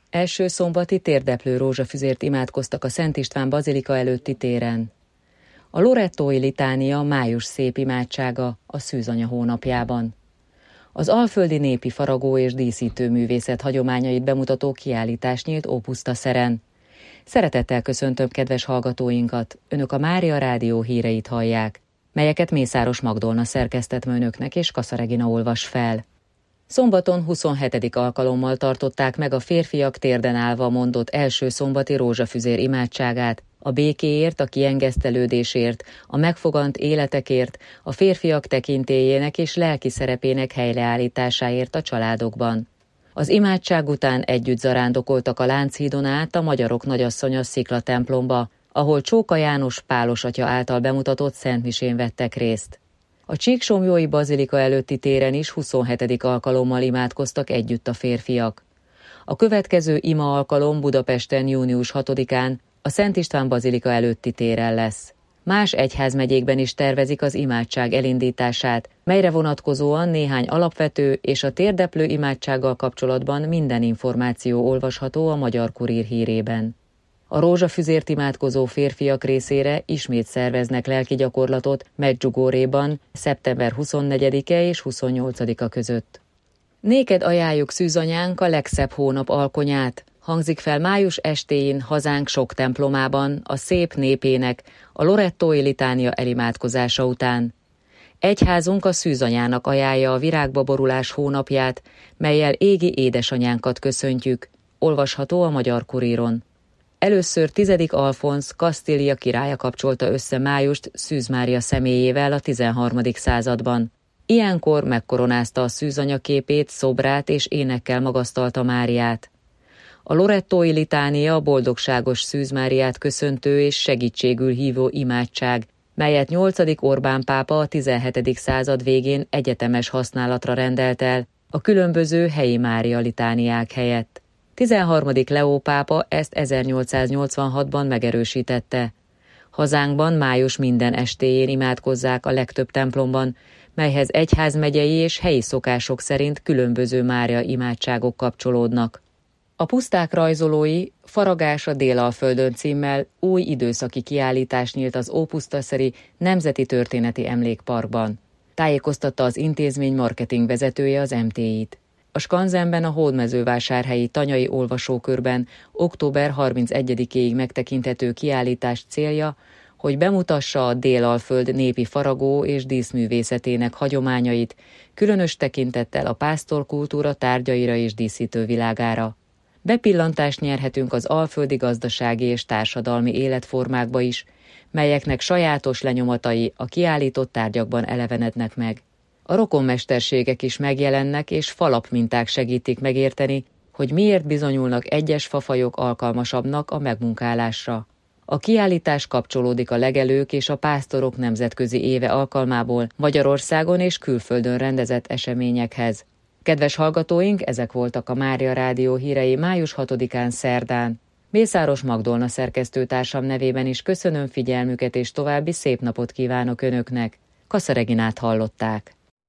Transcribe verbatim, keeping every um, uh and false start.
Első szombati térdeplő rózsafüzért imádkoztak a Szent István bazilika előtti téren. A lorettói litánia május szép imádsága a szűzanya hónapjában. Az alföldi népi faragó és díszítő művészet hagyományait bemutató kiállítás nyílt Ópusztaszeren. Szeretettel köszöntöm kedves hallgatóinkat, önök a Mária Rádió híreit hallják, melyeket Mészáros Magdolna szerkesztett önöknek és Kassa Regina olvas fel. Szombaton huszonhetedik alkalommal tartották meg a férfiak térden állva mondott első szombati rózsafüzér imádságát, a békéért, a kiengesztelődésért, a megfogant életekért, a férfiak tekintélyének és lelki szerepének helyreállításáért a családokban. Az imádság után együtt zarándokoltak a Lánchídon át a Magyarok Nagyasszonya Szikla templomba, ahol Csóka János Pálos atya által bemutatott szentmisén vettek részt. A Csíksomlyói bazilika előtti téren is huszonhetedik alkalommal imádkoztak együtt a férfiak. A következő ima alkalom Budapesten június hatodikán a Szent István bazilika előtti téren lesz. Más egyházmegyékben is tervezik az imádság elindítását, melyre vonatkozóan néhány alapvető és a térdeplő imádsággal kapcsolatban minden információ olvasható a Magyar Kurír hírében. A rózsafüzért imádkozó férfiak részére ismét szerveznek lelki gyakorlatot Medjugorjéban szeptember huszonnegyedike és huszonnyolcadika között. Néked ajánljuk szűzanyánk a legszebb hónap alkonyát, hangzik fel május estéjén hazánk sok templomában a szép népének a lorettói litánia elimádkozása után. Egyházunk a szűzanyának ajánlja a virágba borulás hónapját, mellyel égi édesanyánkat köszöntjük, olvasható a Magyar Kuríron. Először tizedik Alfonz Kasztília királya kapcsolta össze májust Szűz Mária személyével a tizenharmadik században. Ilyenkor megkoronázta a szűzanya képét, szobrát és énekkel magasztalta Máriát. A lorettói litánia a boldogságos Szűz Máriát köszöntő és segítségül hívó imádság, melyet nyolcadik Orbán pápa a tizenhetedik század végén egyetemes használatra rendelt el a különböző helyi Mária litániák helyett. tizenharmadik Leó pápa ezt ezernyolcszáznyolcvanhatban megerősítette. Hazánkban május minden estéjén imádkozzák a legtöbb templomban, melyhez egyházmegyei és helyi szokások szerint különböző Mária imádságok kapcsolódnak. A puszták rajzolói Faragás a Délalföldön címmel új időszaki kiállítás nyílt az Ópusztaszeri Nemzeti Történeti Emlékparkban. Tájékoztatta az intézmény marketing vezetője az em té í-t. A skanzenben a hódmezővásárhelyi Tanyai olvasókörben október harmincegyedikéig megtekinthető kiállítás célja, hogy bemutassa a Délalföld népi faragó és díszművészetének hagyományait, különös tekintettel a pásztorkultúra tárgyaira és díszítővilágára. Bepillantást nyerhetünk az alföldi gazdasági és társadalmi életformákba is, melyeknek sajátos lenyomatai a kiállított tárgyakban elevenednek meg. A rokonmesterségek is megjelennek, és falapminták segítik megérteni, hogy miért bizonyulnak egyes fafajok alkalmasabbnak a megmunkálásra. A kiállítás kapcsolódik a legelők és a pásztorok nemzetközi éve alkalmából Magyarországon és külföldön rendezett eseményekhez. Kedves hallgatóink, ezek voltak a Mária Rádió hírei május hatodikán szerdán. Mészáros Magdolna szerkesztőtársam nevében is köszönöm figyelmüket és további szép napot kívánok önöknek. Kassa Reginát hallották.